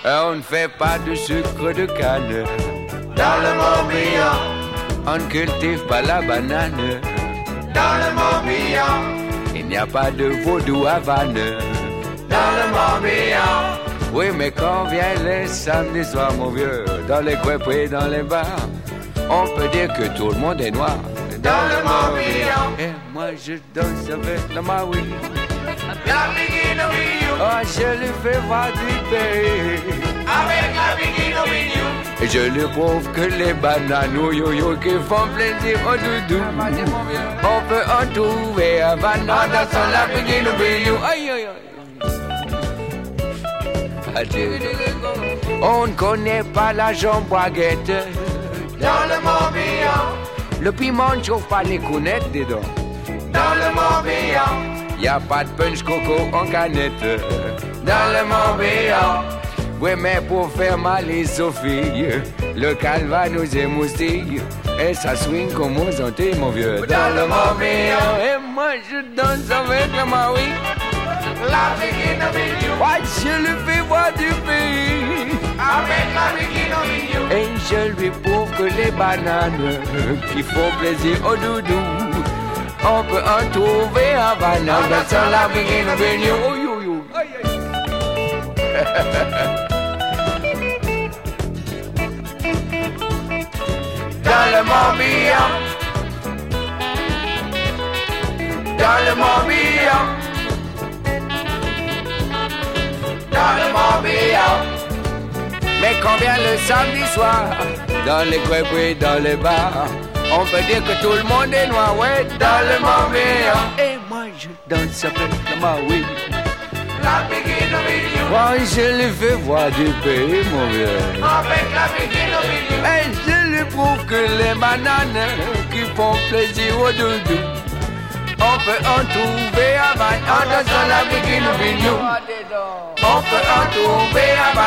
On ne fait pas de sucre de canne. Dans le Morbihan, on ne cultive pas la banane. Dans le Morbihan, il n'y a pas de vaudou à Vannes. Dans le Morbihan. Oui, mais quand vient les samedis soirs, mon vieux, dans les coins et dans les bars, on peut dire que tout le monde est noir. Dans le Morbihan. Et moi je danse avec la Maui. La Bikini with you. Oh, je lui fais voir du pays. Avec la Bikini with you. Et je lui prouve que les bananes yo qui font plaisir au doudou. On peut en trouver à Vannes dans la Bikini with you. Aïe aïe aïe. On ne connaît pas la jambe baguette. Dans le Morbihan. Le piment ne chauffe pas les counettes dedans. Dans le Morbihan. Y a pas de punch coco en canette. Dans le Morbihan. Oui, mais pour faire mal les Sophie, le calva nous émoustille. Et ça swing comme aux Antilles, mon vieux. Dans le Morbihan. Et moi je danse avec la Maui. La Bikini with you. Ouais, je lui fais voir du pays. Avec la Bikini with you. Et je lui prouve que les bananes qui font plaisir au doudou, on peut en trouver à Vannes dans la Bikini with you. Oh, yo, yo. Dans le Morbihan. Dans le Morbihan. Dans le Morbihan. Mais quand vient le samedi soir, dans les coins et dans les bars, on peut dire que tout le monde est noir, ouais, dans le Morbihan. Et moi je danse avec la Maui. La Bikini with you. Moi je lui fais voir du pays, mon vieux. Avec la Bikini with you. Et je lui prouve que les bananes qui font plaisir au doudou, on peut en trouver à Vannes dans la Bikini with you. On peut en trouver à